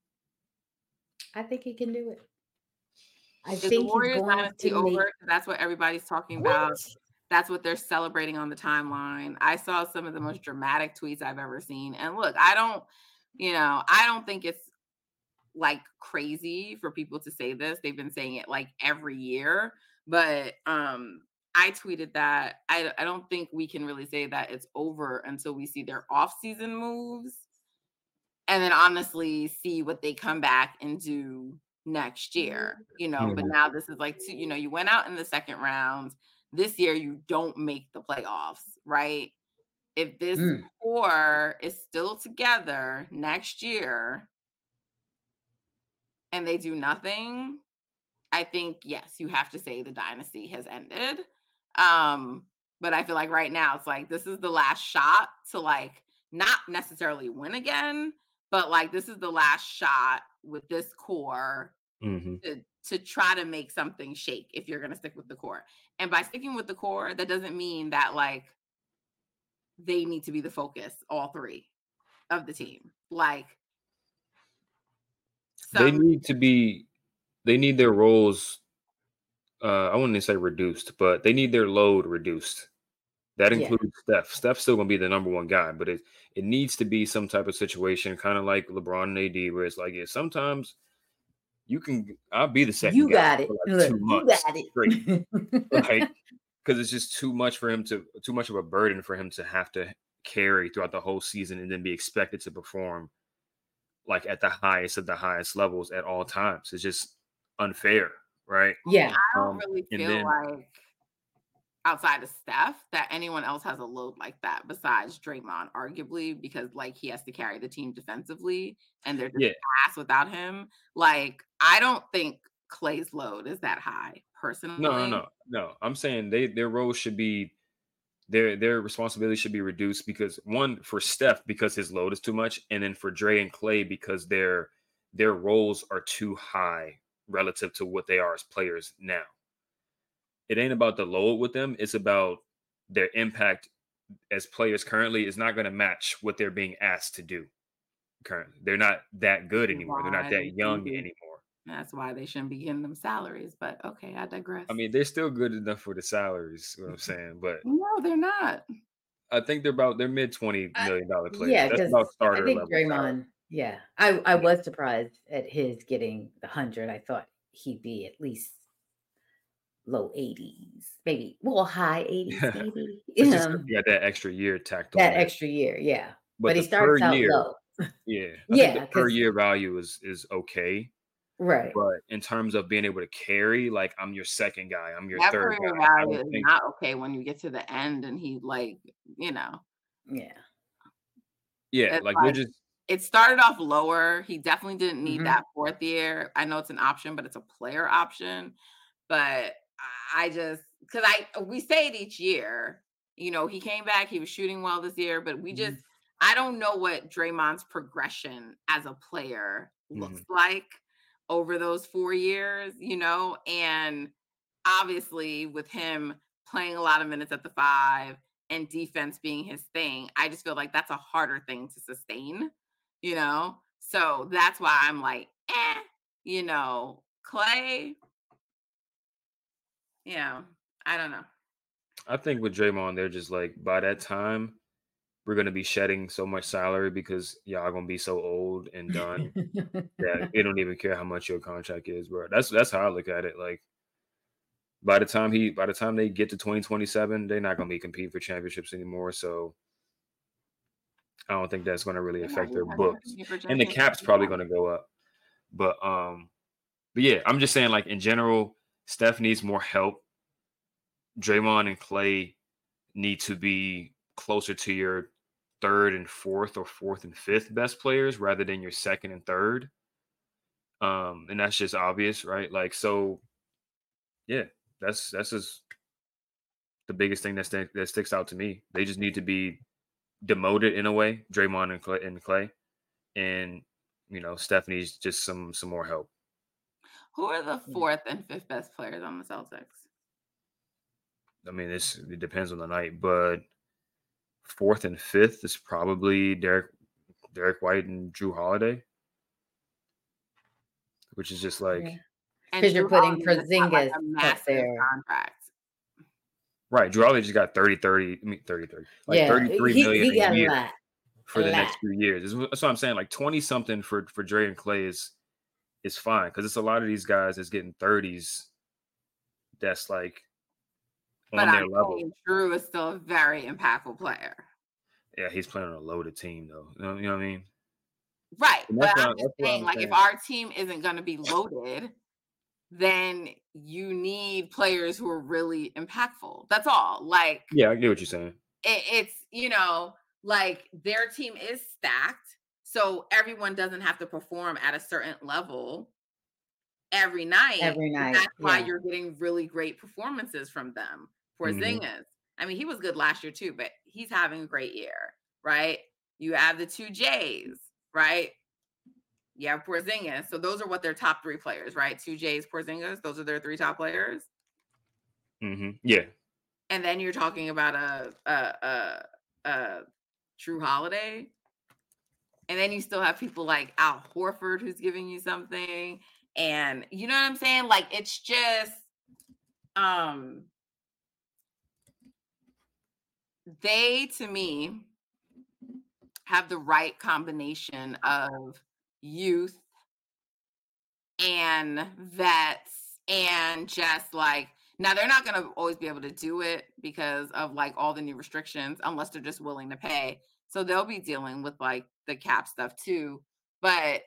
I think he can do it. I Is the think he's Warriors going dynasty to make. over? That's what everybody's talking about. That's what they're celebrating on the timeline. I saw some of the most dramatic tweets I've ever seen. And look, I don't think it's like crazy for people to say this. They've been saying it like every year. But I tweeted that I don't think we can really say that it's over until we see their off-season moves. And then honestly see what they come back and do next year, but now this is like, you went out in the second round. This year, you don't make the playoffs, right? If this core is still together next year and they do nothing, I think, yes, you have to say the dynasty has ended. But I feel like right now it's like, this is the last shot to like, not necessarily win again, but like, this is the last shot with this core to try to make something shake if you're going to stick with the core. And by sticking with the core, that doesn't mean that like they need to be the focus, all 3 of the team. Like they need their roles. I wouldn't say reduced, but they need their load reduced. That includes Steph. Steph's still going to be the number 1 guy, but it needs to be some type of situation, kind of like LeBron and AD, where it's like, yeah, sometimes I'll be the second You guy got it. for like Look, 2 you months got it. straight. Like, because it's just too much of a burden for him to have to carry throughout the whole season and then be expected to perform like at the highest of the highest levels at all times. It's just unfair, right? Yeah. I don't really feel like outside of Steph that anyone else has a load like that besides Draymond, arguably, because like he has to carry the team defensively and they're just ass without him. Like, I don't think Clay's load is that high, personally. No. I'm saying their role should be their responsibility should be reduced because one, for Steph, because his load is too much, and then for Dre and Clay because their roles are too high relative to what they are as players now. It ain't about the load with them. It's about their impact as players currently is not going to match what they're being asked to do currently. They're not that good anymore. They're not that young anymore. That's why they shouldn't be getting them salaries. But okay, I digress. I mean, they're still good enough for the salaries, you know what I'm saying? But no, they're not. I think they're mid $20 million players. Yeah, that's about starter I think level. Draymond. Yeah, I was surprised at his getting the 100. I thought he'd be at least low 80s, maybe high 80s, maybe. It's just 'cause he got that extra year tacked on. That extra year, yeah. But he the starts out year, low. Yeah, I think the per year value is okay. Right. But in terms of being able to carry, like, I'm your second guy, I'm your third guy. Value is not okay when you get to the end and he like, Yeah. Yeah, like they're just. It started off lower. He definitely didn't need that 4th year. I know it's an option, but it's a player option. But because we say it each year, he came back, he was shooting well this year, but I don't know what Draymond's progression as a player looks like over those 4 years, and obviously with him playing a lot of minutes at the 5 and defense being his thing, I just feel like that's a harder thing to sustain, so that's why I'm like, Clay, I don't know. I think with Draymond, they're just like, by that time, we're going to be shedding so much salary because y'all going to be so old and done that they don't even care how much your contract is, bro. That's how I look at it. Like, by the time they get to 2027, they're not going to be competing for championships anymore. So I don't think that's going to really affect their books. And the cap's probably going to go up. But yeah, I'm just saying, like, in general, Steph needs more help. Draymond and Clay need to be closer to your third and fourth or fourth and fifth best players rather than your second and third. And that's just obvious, right? Like, so yeah, that's just the biggest thing that sticks out to me. They just need to be demoted in a way, Draymond and Clay, and Stephanie's just some more help. Who are the fourth and fifth best players on the Celtics? I mean, it depends on the night, but fourth and fifth is probably Derek White and Drew Holiday, which is just like because you're putting Porzingis like a up massive there. contract. Right, Drew Holiday just got 30, I mean 30, like Yeah, 33 million he got a a year lot. for A the lot. next few years. That's what I'm saying. Like 20 something for Dre and Clay is fine because it's a lot of these guys that's getting 30s. That's like But on their I'm level. saying Drew is still a very impactful player. Yeah, he's playing on a loaded team though. You know what I mean? Right, And but that's I'm what just I'm saying, like, if saying. our team isn't going to be loaded, then you need players who are really impactful. That's all. Like, Yeah, I get what you're saying. it's like their team is stacked, so everyone doesn't have to perform at a certain level every night. Every night, That's why yeah. you're getting really great performances from them. Mhm. Porzingis, I mean, he was good last year too, but he's having a great year, right? You have the two J's, right? You have Porzingis. So those are what their top three players, right? Two J's, Porzingis. Those are their three top players. Yeah. And then you're talking about a Drew Holiday. And then you still have people like Al Horford who's giving you something. And you know what I'm saying? Like, it's just they, to me, have the right combination of youth and vets and just like, now they're not going to always be able to do it because of like all the new restrictions unless they're just willing to pay. So they'll be dealing with like the cap stuff too. But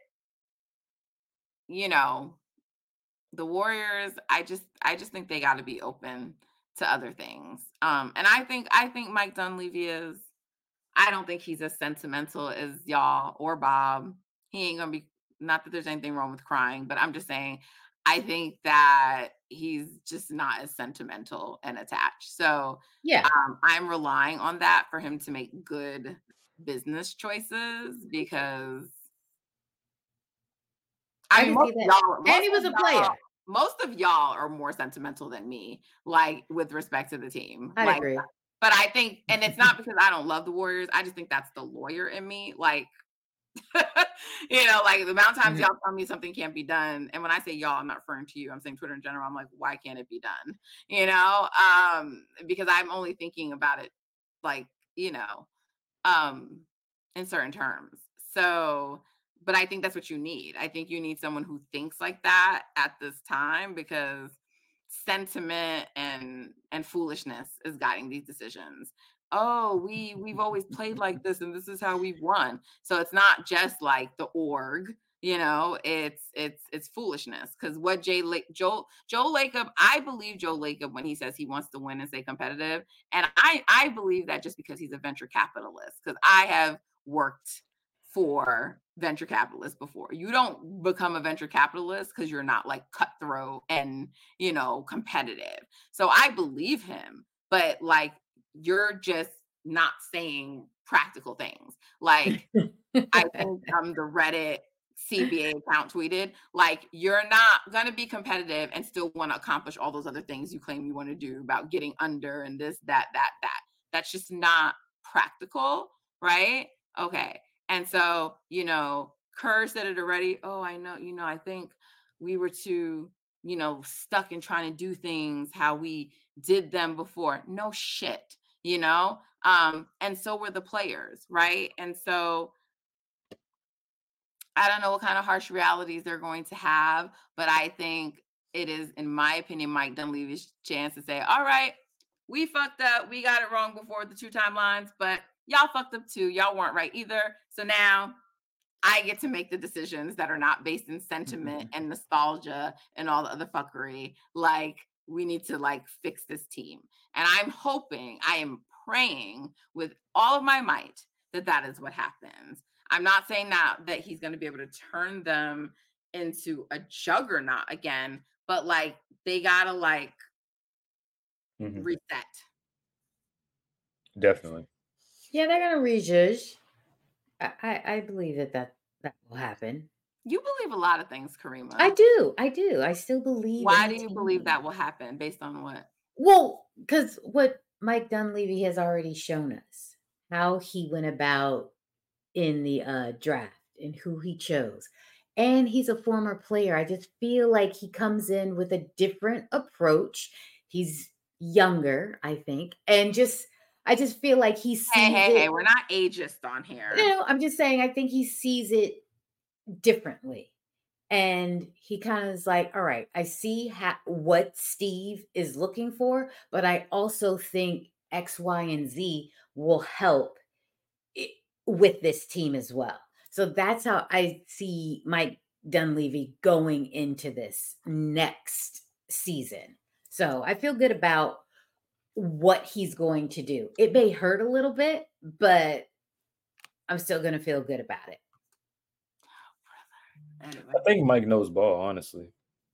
the Warriors, I just think they got to be open to other things. And I think Mike Dunleavy is. I don't think he's as sentimental as y'all or Bob. He ain't gonna be. Not that there's anything wrong with crying, but I'm just saying. I think that he's just not as sentimental and attached. So Yeah. I'm relying on that for him to make good business choices because I can see that. And he was a player. Most of y'all are more sentimental than me, like with respect to the team. I agree. But I think, and it's not because I don't love the Warriors. I just think that's the lawyer in me. Like, like the amount of times y'all tell me something can't be done. And when I say y'all, I'm not referring to you. I'm saying Twitter in general. I'm like, why can't it be done? Because I'm only thinking about it like, in certain terms. So, but I think that's what you need. I think you need someone who thinks like that at this time because sentiment and foolishness is guiding these decisions. Oh, we've always played like this and this is how we've won. So it's not just like the org, it's foolishness. Because what Joe Lacob, I believe Joe Lacob when he says he wants to win and stay competitive. And I believe that just because he's a venture capitalist, because I have worked for venture capitalists before. You don't become a venture capitalist because you're not like cutthroat and competitive. So I believe him, but like you're just not saying practical things. Like I think the Reddit CBA account tweeted, like, you're not going to be competitive and still want to accomplish all those other things you claim you want to do about getting under and this, that. That's just not practical, right? Okay. And so, Kerr said it already. Oh, I know, I think we were too, stuck in trying to do things how we did them before. No shit, and so were the players, right? And so I don't know what kind of harsh realities they're going to have, but I think it is, in my opinion, Mike Dunleavy's chance to say, all right, we fucked up. We got it wrong before the two timelines, but y'all fucked up too. Y'all weren't right either. So now I get to make the decisions that are not based in sentiment and nostalgia and all the other fuckery. Like, we need to like fix this team. And I am praying with all of my might that is what happens. I'm not saying that he's going to be able to turn them into a juggernaut again, but like they gotta like reset. Definitely. Yeah, they're gonna rejudge. I believe that will happen. You believe a lot of things, Karima. I do. I still believe. Why do you believe that will happen? Based on what? Well, because what Mike Dunleavy has already shown us, how he went about in the draft and who he chose. And he's a former player. I just feel like he comes in with a different approach. He's younger, I think. And I just feel like he sees Hey, we're not ageist on here. No, I'm just saying I think he sees it differently. And he kind of is like, all right, I see what Steve is looking for, but I also think X, Y, and Z will help with this team as well. So that's how I see Mike Dunleavy going into this next season. So I feel good about what he's going to do. It may hurt a little bit, but I'm still going to feel good about it. Anyway. I think Mike knows ball, honestly.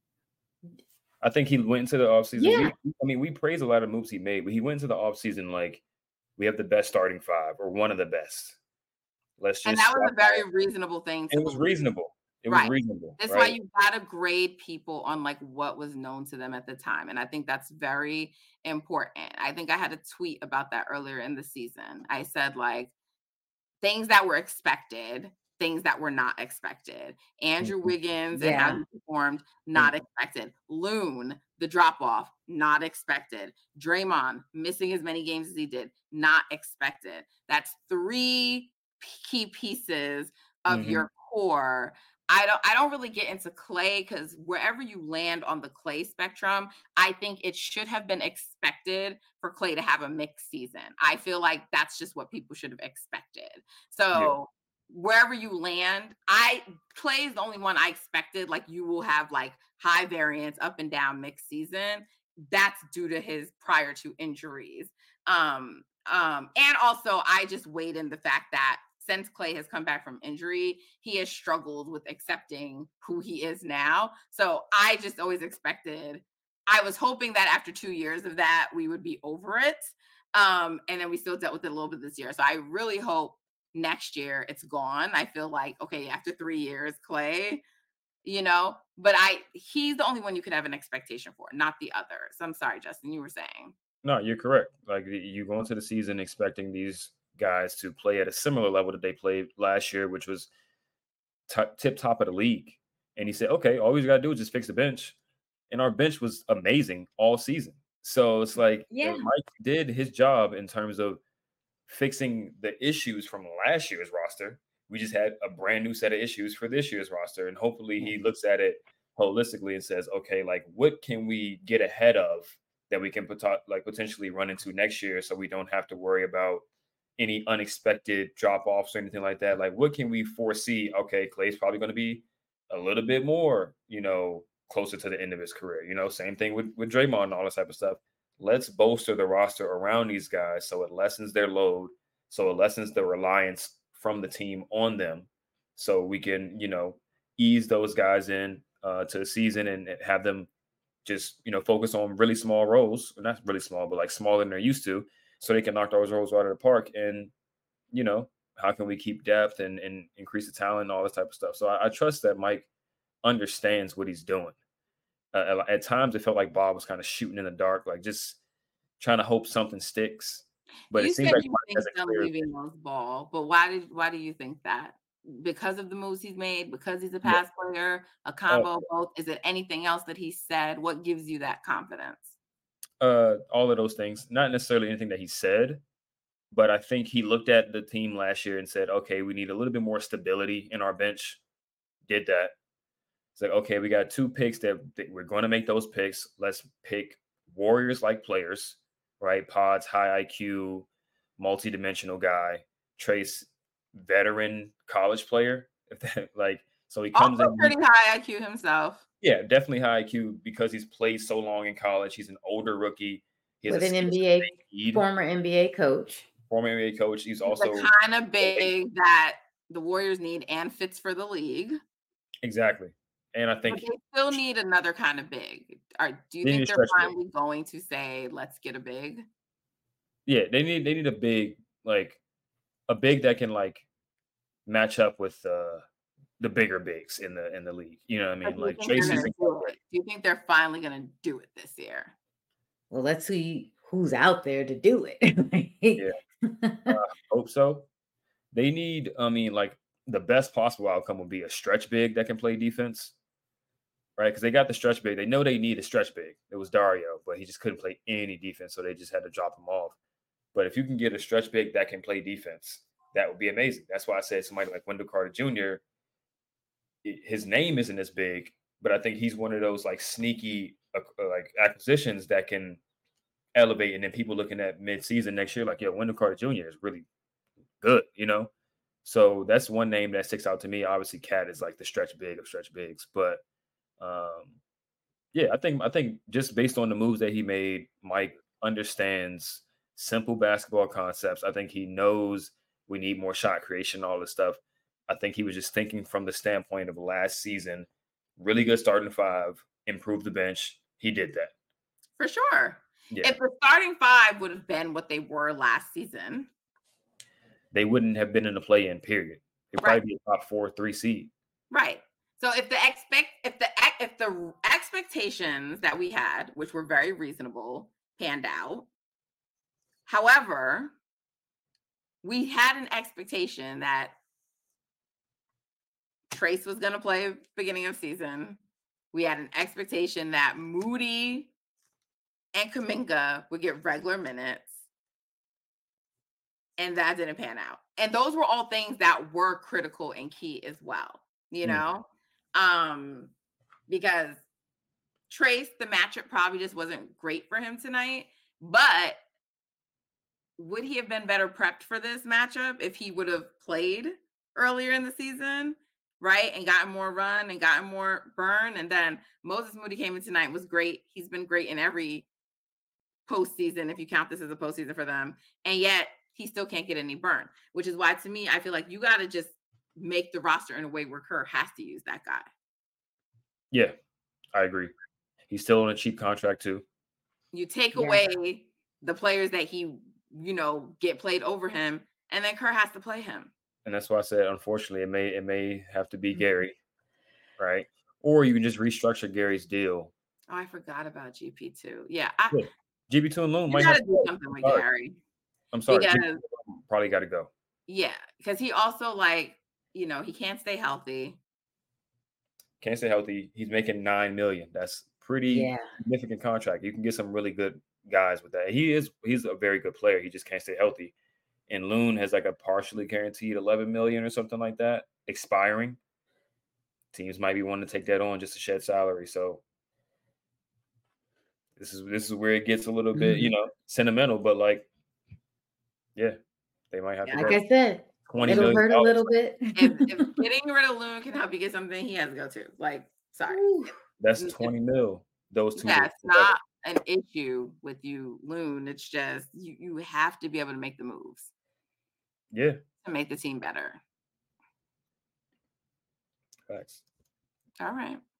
I think he went into the offseason. Yeah. We praise a lot of moves he made, but he went into the offseason like we have the best starting five or one of the best. And that was a very reasonable thing. It was reasonable. It was reasonable. That's why you got to grade people on like what was known to them at the time. And I think that's very important. I think I had a tweet about that earlier in the season. I said like things that were expected, things that were not expected. Andrew Wiggins and how he performed, not expected. Loon, the drop-off, not expected. Draymond, missing as many games as he did, not expected. That's 3 key pieces of your core. I don't really get into Klay because wherever you land on the Klay spectrum, I think it should have been expected for Klay to have a mixed season. I feel like that's just what people should have expected. So wherever you land, Klay is the only one I expected. Like you will have like high variance, up and down mixed season. That's due to his prior to injuries. And also I just weighed in the fact that since Klay has come back from injury, he has struggled with accepting who he is now. So I just always expected, I was hoping that after 2 years of that, we would be over it. And then we still dealt with it a little bit this year. So I really hope next year it's gone. I feel like, okay, after 3 years, Klay, but he's the only one you could have an expectation for, not the others. I'm sorry, Justin, you were saying. No, you're correct. Like you go into the season expecting these guys to play at a similar level that they played last year, which was tip top of the league. And he said, okay, all we got to do is just fix the bench. And our bench was amazing all season. So it's like Mike did his job in terms of fixing the issues from last year's roster. We just had a brand new set of issues for this year's roster. And hopefully he looks at it holistically and says, okay, like what can we get ahead of that we can potentially run into next year so we don't have to worry about any unexpected drop-offs or anything like that. Like, what can we foresee? Okay, Klay's probably going to be a little bit more, closer to the end of his career. Same thing with Draymond and all this type of stuff. Let's bolster the roster around these guys so it lessens their load, so it lessens the reliance from the team on them, so we can, ease those guys in to the season and have them just, focus on really small roles. Not really small, but like smaller than they're used to, so they can knock those roles out of the park. And, how can we keep depth and increase the talent and all this type of stuff. So I trust that Mike understands what he's doing. At times, it felt like Bob was kind of shooting in the dark, like just trying to hope something sticks. But you it seems said like you Mike think hasn't cleared. leaving those ball, but why do you think that? Because of the moves he's made, because he's a pass player, a combo of both? Is it anything else that he said? What gives you that confidence? All of those things, not necessarily anything that he said, but I think he looked at the team last year and said, okay, we need a little bit more stability in our bench. Did that. It's like, okay, we got 2 picks that we're going to make those picks. Let's pick Warriors-like players, right? Pods, high IQ, multi-dimensional guy. Trace, veteran college player. So he comes also in pretty high IQ himself. Yeah, definitely high IQ because he's played so long in college. He's an older rookie. He has with an NBA former NBA coach. former NBA coach. He's He's also the kind of big that the Warriors need and fits for the league. exactly. And I But think they still need another kind of big. Do you they need think a they're stretch big. finally going to say, let's get a big? Yeah, they need a big, like a big that can like match up with the bigger bigs in the league. You know what I Or mean? do you Like think they're Tracy's gonna do it? Do you think they're finally gonna do it this year? Well, let's see who's out there to do it. yeah, hope so. They need, I mean, like the best possible outcome would be a stretch big that can play defense, right? Because they got the stretch big. They know they need a stretch big. It was Dario, but he just couldn't play any defense, so they just had to drop him off. But if you can get a stretch big that can play defense, that would be amazing. That's why I said somebody like Wendell Carter Jr. His name isn't as big, but I think he's one of those like sneaky like acquisitions that can elevate. And then people looking at mid-season next year, like, yeah, Wendell Carter Jr. is really good, you know? So that's one name that sticks out to me. Obviously, Cat is like the stretch big of stretch bigs. But yeah, I think just based on the moves that he made, Mike understands simple basketball concepts. I think he knows we need more shot creation, all this stuff. I think he was just thinking from the standpoint of last season, really good starting five, improve the bench. He did that. For sure. Yeah. If the starting five would have been what they were last season, they wouldn't have been in the play-in period. It'd probably be a top 4-3 seed. Right. So if the expectations that we had, which were very reasonable, panned out, however, we had an expectation that Trace was going to play beginning of season. We had an expectation that Moody and Kuminga would get regular minutes. And that didn't pan out. And those were all things that were critical and key as well, you know? Because Trace, the matchup probably just wasn't great for him tonight. But would he have been better prepped for this matchup if he would have played earlier in the season, right? And gotten more run and gotten more burn. And then Moses Moody came in tonight, was great. He's been great in every postseason, if you count this as a postseason for them. And yet he still can't get any burn, which is why, to me, I feel like you got to just make the roster in a way where Kerr has to use that guy. Yeah, I agree. He's still on a cheap contract too. You take away the players that he, get played over him, and then Kerr has to play him. And that's why I said, unfortunately, it may have to be Gary, right? Or you can just restructure Gary's deal. Oh, I forgot about GP2. Yeah. GP2 and Loon might have have to do something with Gary. I'm sorry. Because, probably got to go. Yeah, because he also, he can't stay healthy. Can't stay healthy. He's making $9 million. That's pretty significant contract. You can get some really good guys with that. He's a very good player. He just can't stay healthy. And Loon has like a partially guaranteed $11 million or something like that expiring. Teams might be wanting to take that on just to shed salary. So this is where it gets a little bit, sentimental, but they might have to. Like I said, it'll hurt a little bit. If getting rid of Loon can help you get something, he has to go too. Sorry. That's $20 million. Those two. That's not an issue with you, Loon. It's just you have to be able to make the moves. Yeah. To make the team better. Thanks. All right.